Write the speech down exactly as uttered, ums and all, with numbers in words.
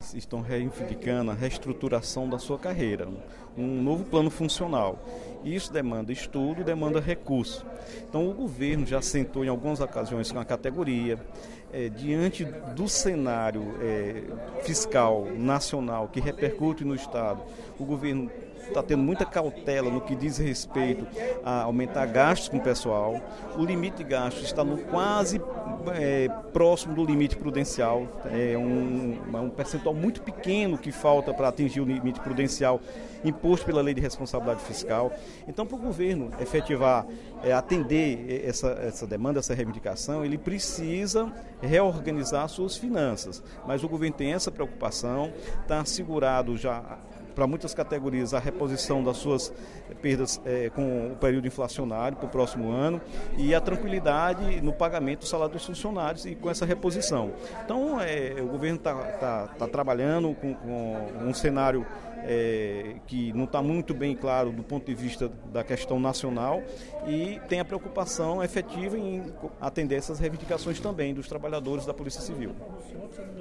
eles estão reivindicando a reestruturação da sua carreira, um novo plano funcional. Isso demanda estudo, demanda recurso. Então o governo já sentou em algumas ocasiões com a categoria, é, diante do cenário é, fiscal nacional que repercute no Estado. O governo está tendo muita cautela no que diz respeito a aumentar gastos com o pessoal. O limite de gastos está no quase é, próximo do limite prudencial. É um, um percentual muito pequeno que falta para atingir o limite prudencial imposto pela Lei de Responsabilidade Fiscal. Então, para o governo efetivar, é, atender essa, essa demanda, essa reivindicação, ele precisa reorganizar suas finanças. Mas o governo tem essa preocupação, está assegurado já para muitas categorias a reposição das suas perdas é, com o período inflacionário para o próximo ano e a tranquilidade no pagamento do salário dos funcionários e com essa reposição. Então, é, o governo está tá, tá trabalhando com, com um cenário é, que não está muito bem claro do ponto de vista da questão nacional e tem a preocupação efetiva em atender essas reivindicações também dos trabalhadores da Polícia Civil.